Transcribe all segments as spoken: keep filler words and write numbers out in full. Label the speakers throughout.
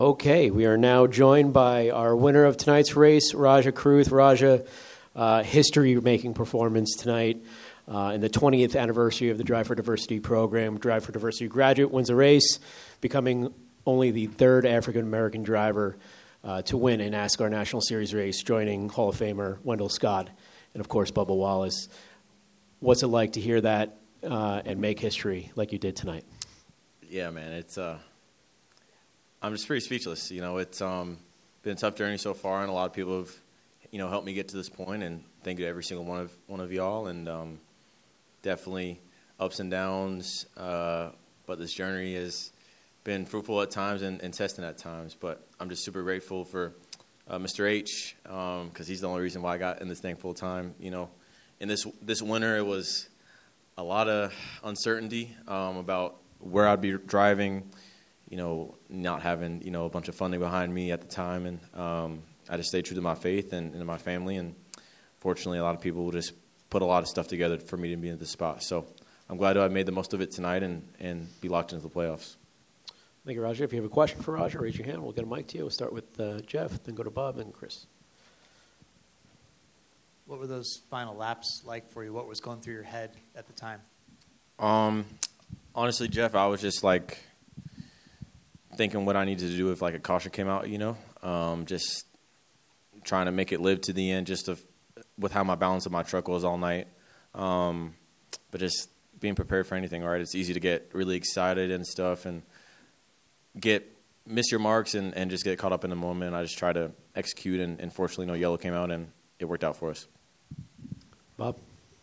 Speaker 1: Okay, we are now joined by our winner of tonight's race, Raja Kruth. Raja, uh, history-making performance tonight uh, in the twentieth anniversary of the Drive for Diversity program. Drive for Diversity graduate wins a race, becoming only the third African-American driver uh, to win a NASCAR National Series race, joining Hall of Famer Wendell Scott and, of course, Bubba Wallace. What's it like to hear that uh, and make history like you did tonight?
Speaker 2: Yeah, man, it's... Uh... I'm just pretty speechless. You know, it's um, been a tough journey so far, and a lot of people have, you know, helped me get to this point. And thank you to every single one of one of y'all. And um, definitely ups and downs. Uh, but this journey has been fruitful at times and, and testing at times. But I'm just super grateful for uh, Mister H, because um, he's the only reason why I got in this thing full time. You know, in this this winter, it was a lot of uncertainty um, about where I'd be driving. You know, not having, you know, a bunch of funding behind me at the time. And um, I just stayed true to my faith and, and my family. And fortunately, a lot of people just put a lot of stuff together for me to be in this spot. So I'm glad I made the most of it tonight and, and be locked into the playoffs.
Speaker 1: Thank you, Raja. If you have a question for Raja, raise your hand. We'll get a mic to you. We'll start with uh, Jeff, then go to Bob and Chris.
Speaker 3: What were those final laps like for you? What was going through your head at the time?
Speaker 2: Um, honestly, Jeff, I was just like... thinking what I needed to do if like a caution came out, you know, um, just trying to make it live to the end, just to, with how my balance of my truck was all night. Um, but just being prepared for anything, right? It's easy to get really excited and stuff and get miss your marks and, and just get caught up in the moment. I just try to execute, and, and fortunately, no yellow came out, and it worked out for us.
Speaker 1: Bob?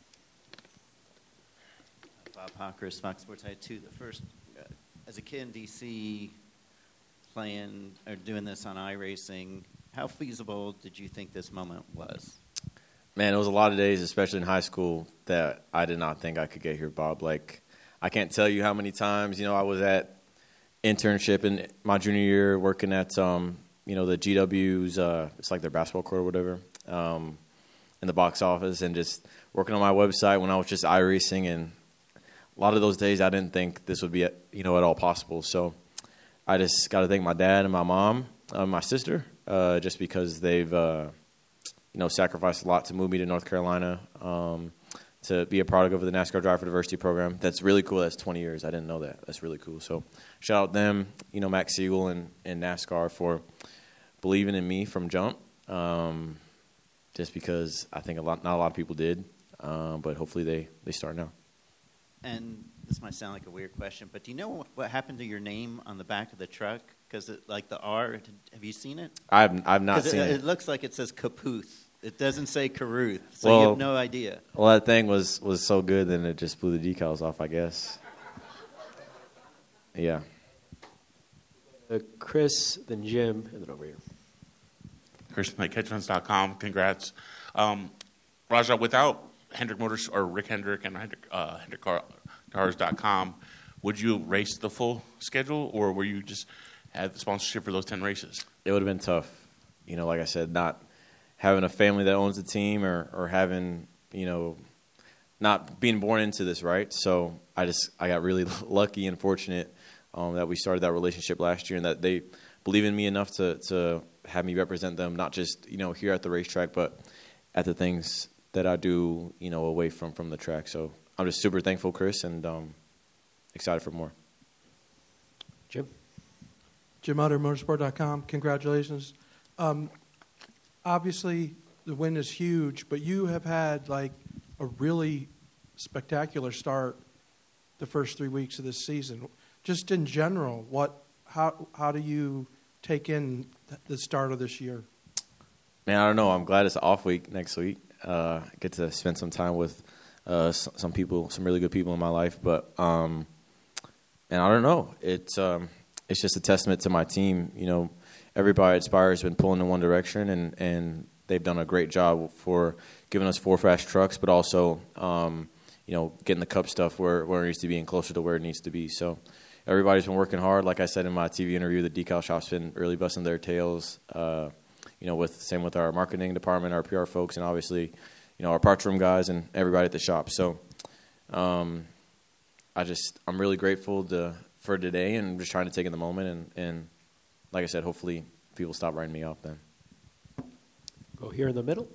Speaker 4: Bob Hawkers, Fox Sports I two. The first, uh, as a kid in D C, playing or doing this on iRacing, how feasible did you think this moment was?
Speaker 2: Man, it was a lot of days, especially in high school, that I did not think I could get here, Bob. Like, I can't tell you how many times, you know, I was at internship in my junior year working at, um, you know, the G W's, uh, it's like their basketball court or whatever, um, in the box office, and just working on my website when I was just iRacing. And a lot of those days I didn't think this would be, you know, at all possible. So I just got to thank my dad and my mom, uh, my sister, uh, just because they've, uh, you know, sacrificed a lot to move me to North Carolina, um, to be a product of the NASCAR Drive for Diversity program. That's really cool. That's twenty years. I didn't know that. That's really cool. So shout out them, you know, Max Siegel and, and NASCAR for believing in me from jump, um, just because I think a lot, not a lot of people did, um, but hopefully they, they start now.
Speaker 4: And this might sound like a weird question, but do you know what, what happened to your name on the back of the truck? Because, like, the R, have you seen it?
Speaker 2: I've I've not seen
Speaker 4: it.
Speaker 2: it.
Speaker 4: It looks like it says Caputh. It doesn't say Caruth, so
Speaker 2: well,
Speaker 4: you have no idea.
Speaker 2: Well, that thing was, was so good, then it just blew the decals off, I guess. Yeah.
Speaker 1: Uh, Chris, then Jim, and then over here.
Speaker 5: Chris from catchruns dot com. Congrats. Um, Raja, without Hendrick Motors or Rick Hendrick and Hendrick, uh, Hendrick Cars dot com, would you race the full schedule, or were you just had the sponsorship for those ten races?
Speaker 2: It would have been tough. You know, like I said, not having a family that owns the team, or, or having, you know, not being born into this, right? So I just I got really lucky and fortunate um, that we started that relationship last year, and that they believe in me enough to, to have me represent them, not just, you know, here at the racetrack, but at the things that I do, you know, away from, from the track. So I'm just super thankful, Chris, and um, excited for more.
Speaker 1: Jim?
Speaker 6: Jim Utter, motorsport dot com. Congratulations. Um, obviously, the win is huge, but you have had, like, a really spectacular start the first three weeks of this season. Just in general, what, how, how do you take in the start of this year?
Speaker 2: Man, I don't know. I'm glad it's an off week next week. Uh, I get to spend some time with uh, some people, some really good people in my life. But, um, and I don't know. It's um, it's just a testament to my team. You know, everybody at Spire has been pulling in one direction, and, and they've done a great job for giving us four fast trucks, but also, um, you know, getting the Cup stuff where, where it needs to be and closer to where it needs to be. So everybody's been working hard. Like I said in my T V interview, the decal shop's been really busting their tails. Uh, you know, with same with our marketing department, our P R folks, and obviously, you know, our parts room guys and everybody at the shop. So, um, I just I'm really grateful to for today, and just trying to take in the moment. And, and like I said, hopefully people stop writing me off then.
Speaker 1: Go here in the middle.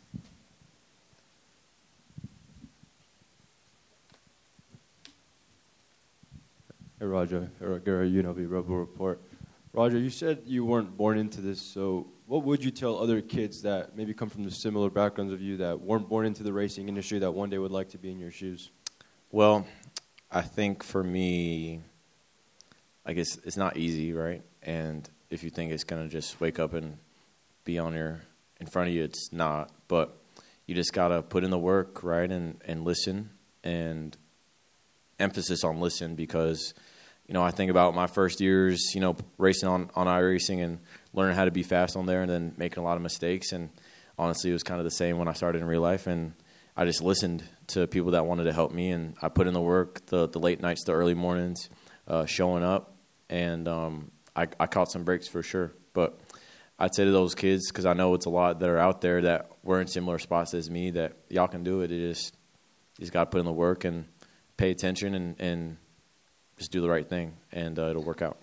Speaker 7: Hey, Raja. Eric Guerra, U N L V Rebel Report. Raja, you said you weren't born into this, so what would you tell other kids that maybe come from the similar backgrounds of you that weren't born into the racing industry that one day would like to be in your shoes?
Speaker 2: Well, I think for me, I guess it's not easy, right? And if you think it's going to just wake up and be on your in front of you, it's not. But you just got to put in the work, right, and, and listen, and emphasis on listen, because, you know, I think about my first years, you know, racing on, on iRacing and learning how to be fast on there and then making a lot of mistakes. And honestly, it was kind of the same when I started in real life. And I just listened to people that wanted to help me, and I put in the work, the, the late nights, the early mornings, uh, showing up. And um, I, I caught some breaks for sure. But I'd say to those kids, because I know it's a lot that are out there that were in similar spots as me, that y'all can do it. It just, you just got to put in the work and pay attention and, and just do the right thing, and uh, it'll work out.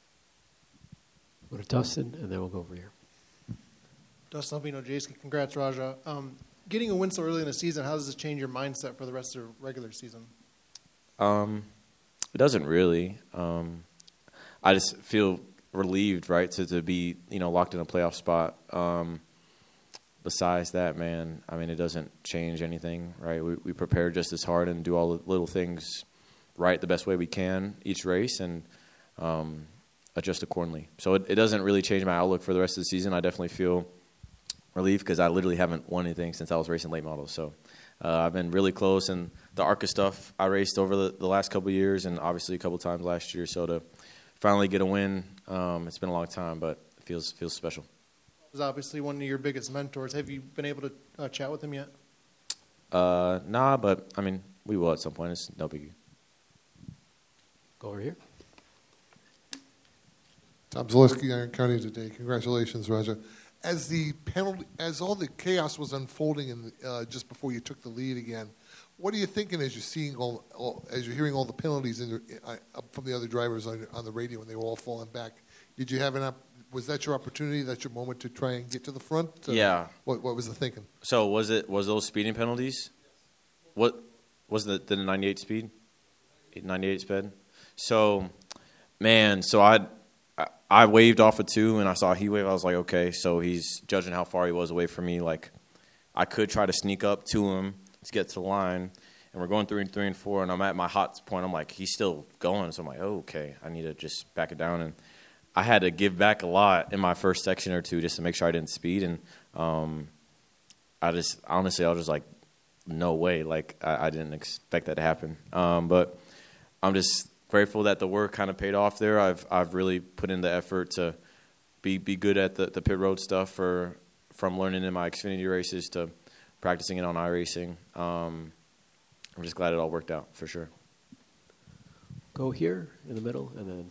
Speaker 1: Go to Dustin, and then we'll go over here.
Speaker 8: Dustin Albino, Jayski. Congrats, Raja. Um, getting a win so early in the season, how does this change your mindset for the rest of the regular season?
Speaker 2: Um, it doesn't really. Um, I just feel relieved, right, to, to be, you know, locked in a playoff spot. Um, besides that, man, I mean, it doesn't change anything, right? We, we prepare just as hard and do all the little things right the best way we can each race, and um, adjust accordingly. So it, it doesn't really change my outlook for the rest of the season. I definitely feel relief because I literally haven't won anything since I was racing late models. So uh, I've been really close, and the ARCA stuff I raced over the, the last couple of years, and obviously a couple times last year. So to finally get a win, um, it's been a long time, but it feels feels special.
Speaker 8: He was obviously one of your biggest mentors. Have you been able to uh, chat with him yet?
Speaker 2: Uh, nah, but I mean, we will at some point. It's no biggie.
Speaker 1: Go over here.
Speaker 9: Tom Zaleski, Iron County Today. Congratulations, Raja. As the penalty, as all the chaos was unfolding, in the, uh, just before you took the lead again, what are you thinking as you're seeing all, all as you're hearing all the penalties in the, uh, from the other drivers on, on the radio when they were all falling back? Did you have an op- was that your opportunity? That's your moment to try and get to the front? Uh,
Speaker 2: Yeah.
Speaker 9: What What was the thinking?
Speaker 2: So was it was those speeding penalties? What was the the ninety-eight speed? ninety-eight sped. So, man, so I I waved off a two, and I saw he wave. I was like, okay, so he's judging how far he was away from me. Like, I could try to sneak up to him to get to the line, and we're going through and three and four, and I'm at my hot point. I'm like, he's still going, so I'm like, oh, okay, I need to just back it down. And I had to give back a lot in my first section or two just to make sure I didn't speed, and um, I just honestly, I was just like, no way, like I, I didn't expect that to happen. Um, but I'm just grateful that the work kind of paid off there. I've I've really put in the effort to be be good at the, the pit road stuff, for from learning in my Xfinity races to practicing it on iRacing. Um, I'm just glad it all worked out for sure.
Speaker 1: Go here in the middle, and then.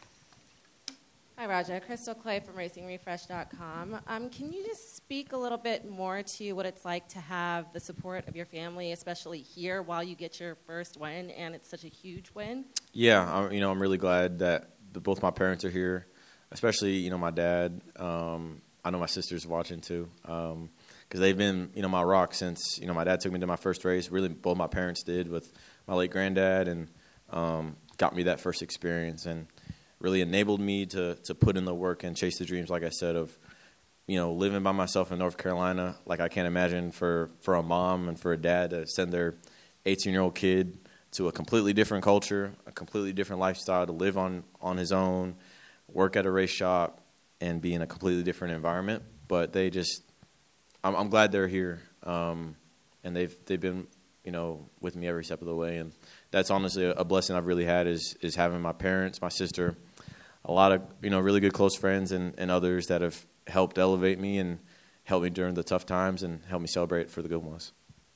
Speaker 10: Hi, Raja. Crystal Clay from Racing Refresh dot com. Um, can you just speak a little bit more to what it's like to have the support of your family, especially here, while you get your first win, and it's such a huge win? Yeah,
Speaker 2: I'm, you know, I'm really glad that the, both my parents are here, especially, you know, my dad. Um, I know my sister's watching too, because um, they've been, you know, my rock since, you know, my dad took me to my first race. Really, both my parents did with my late granddad, and um, got me that first experience, and really enabled me to to put in the work and chase the dreams, like I said, of, you know, living by myself in North Carolina. Like, I can't imagine for, for a mom and for a dad to send their eighteen-year-old kid to a completely different culture, a completely different lifestyle, to live on, on his own, work at a race shop, and be in a completely different environment. But they just, I'm, I'm glad they're here, um, and they've they've been, you know, with me every step of the way. And that's honestly a, a blessing I've really had, is is having my parents, my sister, a lot of, you know, really good close friends, and, and others that have helped elevate me and helped me during the tough times and helped me celebrate for the good ones.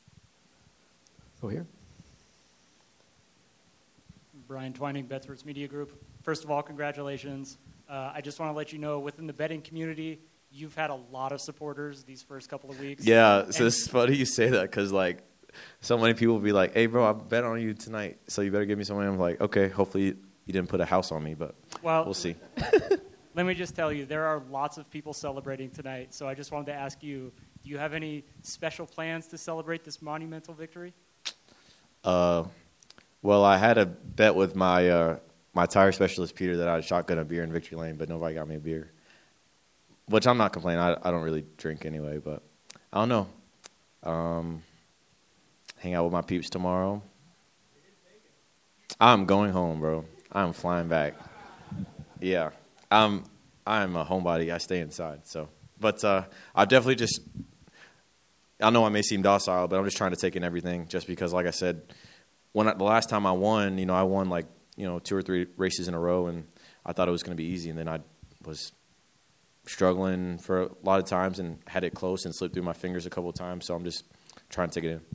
Speaker 1: Go here.
Speaker 11: Brian Twining, Bethworth Media Group. First of all, congratulations. Uh, I just want to let you know, within the betting community, you've had a lot of supporters these first couple of weeks.
Speaker 2: Yeah, so it's funny you say that, because, like, so many people will be like, hey, bro, I bet on you tonight, so you better give me some money. I'm like, okay, hopefully you didn't put a house on me, but
Speaker 11: well,
Speaker 2: we'll see.
Speaker 11: let me just tell you, there are lots of people celebrating tonight. So I just wanted to ask you, do you have any special plans to celebrate this monumental victory?
Speaker 2: Uh, well, I had a bet with my uh, my tire specialist, Peter, that I'd shotgun a beer in Victory Lane, but nobody got me a beer. Which I'm not complaining. I, I don't really drink anyway, but I don't know. Um, hang out with my peeps tomorrow. I'm going home, bro. I'm flying back. Yeah, I'm I'm a homebody. I stay inside. So, but uh, I definitely just. I know I may seem docile, but I'm just trying to take in everything. Just because, like I said, when I, the last time I won, you know, I won like you know two or three races in a row, and I thought it was going to be easy, and then I was struggling for a lot of times and had it close and slipped through my fingers a couple of times. So I'm just trying to take it in.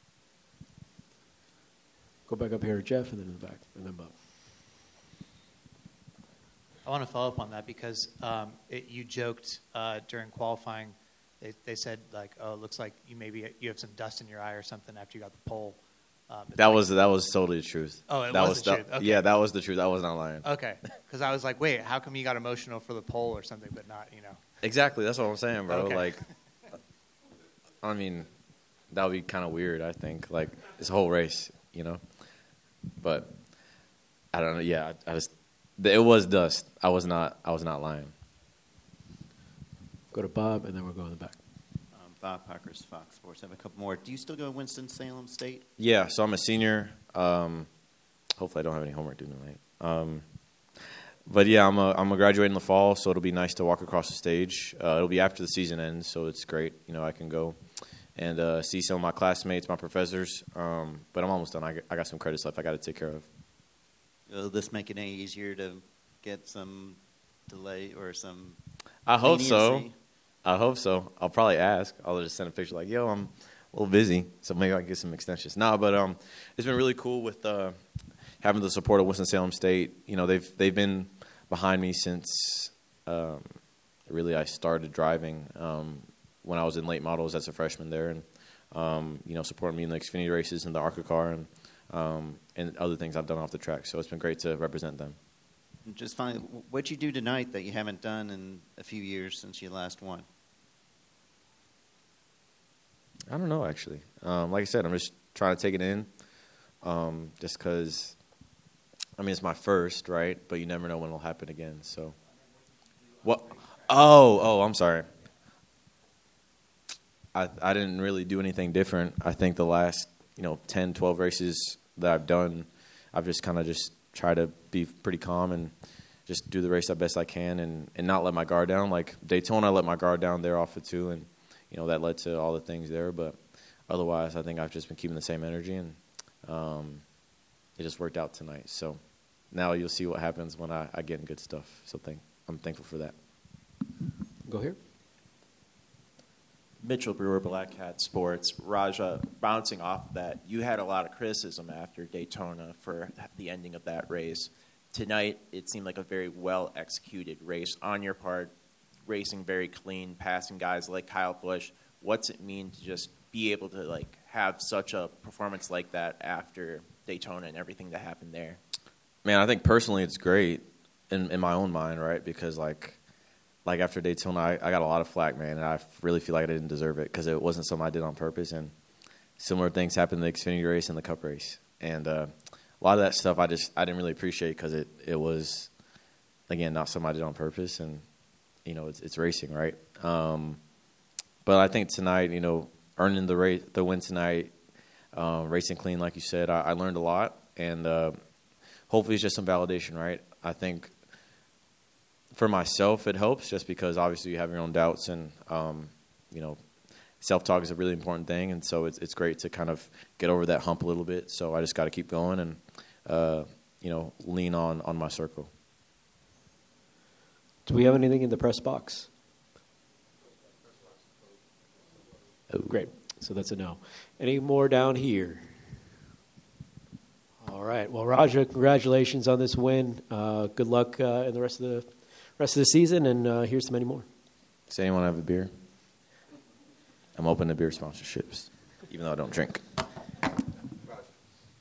Speaker 1: Go back up here to Jeff, and then in the back, and then Bob.
Speaker 3: I want to follow up on that because um, it, you joked uh, during qualifying. They, they said like, "Oh, it looks like you maybe you have some dust in your eye or something after you got the pole." Um,
Speaker 2: that
Speaker 3: like,
Speaker 2: was that was totally the truth.
Speaker 3: Oh, it
Speaker 2: that
Speaker 3: was,
Speaker 2: was
Speaker 3: the
Speaker 2: that,
Speaker 3: truth. Okay.
Speaker 2: Yeah, that was the truth. I was not lying.
Speaker 3: Okay, because I was like, "Wait, how come you got emotional for the pole or something, but not you know?"
Speaker 2: Exactly. That's what I'm saying, bro.
Speaker 3: Okay.
Speaker 2: Like, I mean, that would be kind of weird. I think like this whole race, you know. But I don't know. Yeah, I, I just it was dust. I was not. I was not lying.
Speaker 1: Go to Bob, and then we'll go in the back.
Speaker 4: Um, Bob Parker's Fox Sports. I have a couple more. Do you still go to Winston-Salem State?
Speaker 2: Yeah. So I'm a senior. Um, hopefully, I don't have any homework due tonight. Um, but yeah, I'm a I'm a graduate in the fall, so it'll be nice to walk across the stage. Uh, it'll be after the season ends, so it's great. You know, I can go and uh, see some of my classmates, my professors. Um, but I'm almost done. I got, I got some credits left I got to take care of.
Speaker 4: Will this make it any easier to get some delay or some
Speaker 2: I hope so.
Speaker 4: leniency?
Speaker 2: I hope so. I'll probably ask. I'll just send a picture like, yo, I'm a little busy, so maybe I can get some extensions. No, but um, it's been really cool with uh, having the support of Winston-Salem State. You know, they've they've been behind me since um, really I started driving. Um, when I was in late models as a freshman there, and um, you know, supporting me in the Xfinity races and the ARCA car and um, and other things I've done off the track. So it's been great to represent them.
Speaker 4: Just finally, what'd you do tonight that you haven't done in a few years since you last won?
Speaker 2: I don't know, actually. Um, like I said, I'm just trying to take it in, um, just because. I mean, it's my first, right? But you never know when it'll happen again. So, what? Oh, oh, I'm sorry. I I didn't really do anything different. I think the last, you know, ten, twelve races that I've done, I've just kind of just tried to be pretty calm and just do the race the best I can and, and not let my guard down. Like Daytona, I let my guard down there off of two, and, you know, that led to all the things there. But otherwise, I think I've just been keeping the same energy, and um, it just worked out tonight. So now you'll see what happens when I, I get in good stuff. So thank, I'm thankful for that.
Speaker 1: Go here.
Speaker 12: Mitchell Brewer, Black Hat Sports. Raja, bouncing off that, you had a lot of criticism after Daytona for the ending of that race. Tonight, it seemed like a very well-executed race on your part, racing very clean, passing guys like Kyle Busch. What's it mean to just be able to like have such a performance like that after Daytona and everything that happened there?
Speaker 2: Man, I think personally it's great in, in my own mind, right? Because, like, Like after Daytona, I, I got a lot of flack, man, and I really feel like I didn't deserve it because it wasn't something I did on purpose. And similar things happened in the Xfinity race and the Cup race, and uh, a lot of that stuff I just I didn't really appreciate because it, it was, again, not something I did on purpose. And you know, it's it's racing, right? Um, but I think tonight, you know, earning the race, the win tonight, uh, racing clean, like you said, I, I learned a lot, and uh, hopefully it's just some validation, right? I think. For myself, it helps just because obviously you have your own doubts, and um, you know, self-talk is a really important thing, and so it's it's great to kind of get over that hump a little bit. So I just got to keep going and uh, you know, lean on on my circle.
Speaker 1: Do we have anything in the press box? Oh, great. So that's a no. Any more down here? All right. Well, Raja, congratulations on this win. Uh, good luck uh, in the rest of the rest of the season, and uh, here's to many more.
Speaker 2: Does anyone have a beer? I'm open to beer sponsorships, even though I don't drink.